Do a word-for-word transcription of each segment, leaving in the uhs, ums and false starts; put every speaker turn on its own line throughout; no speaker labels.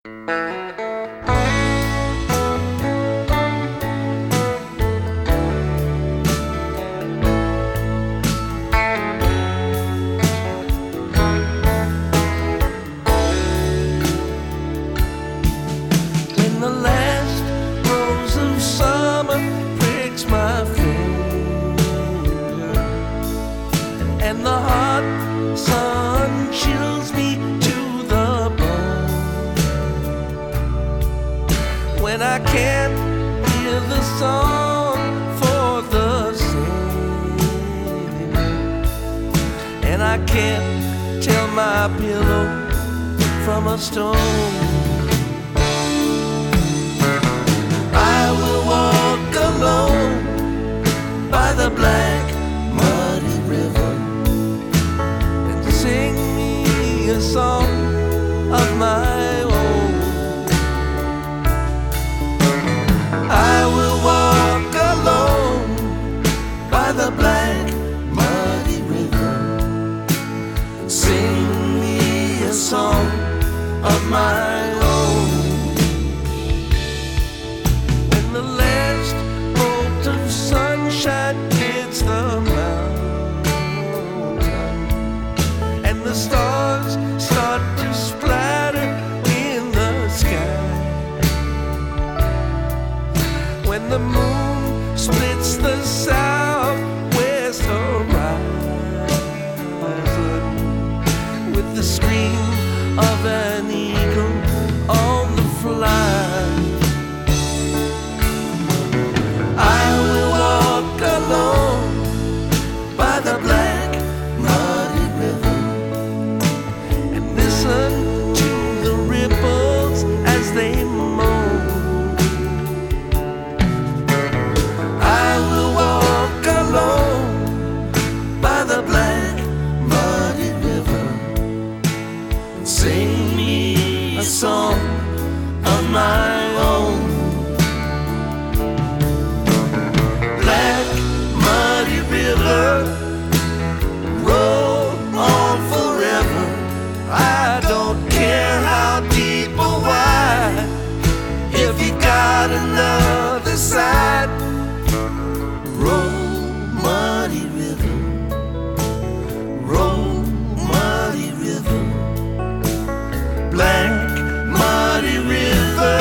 When the last rose of summer pricks my finger, and the hot sun chills me to the bone, when I can't hear the song for the singing, and I can't tell my pillow from a stone, I will walk alone by the black muddy river and sing me a song of my own. I will walk alone by the black muddy river and sing me a song of my own. The last bolt of sunshine hits the mountain, and the stars start to splatter in the sky. When the moon splits the southwest horizon with the scream of an eagle on the fly, the black muddy river and listen to the ripples as they moan. I will walk alone by the black muddy river and sing me a song of my own. Black muddy river, roll on forever. I don't care how deep or wide, if you got another side. Roll, muddy river, roll, muddy river, black muddy river.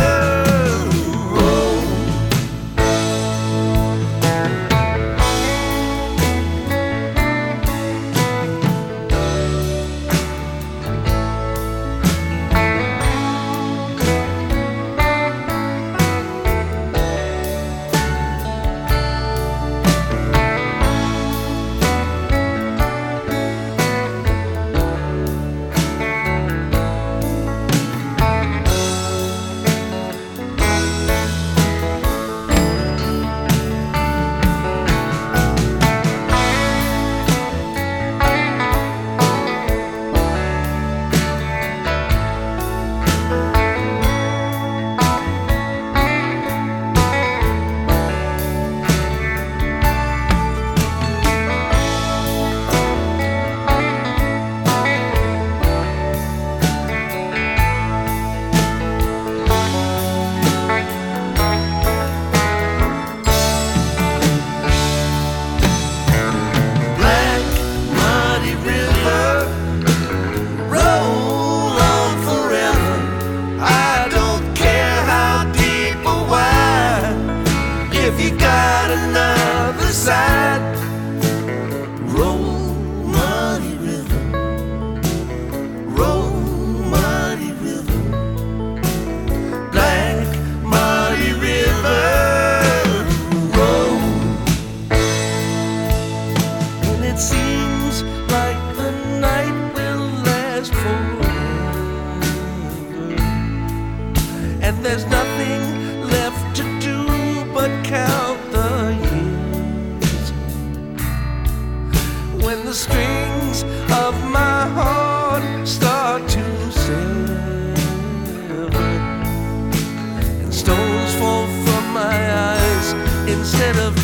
If you got another side, roll, muddy river, roll, muddy river, black muddy river, roll. When it seems like the night will last forever, and there's nothing left to do but count the years, when the strings of my heart start to sever and stones fall from my eyes instead of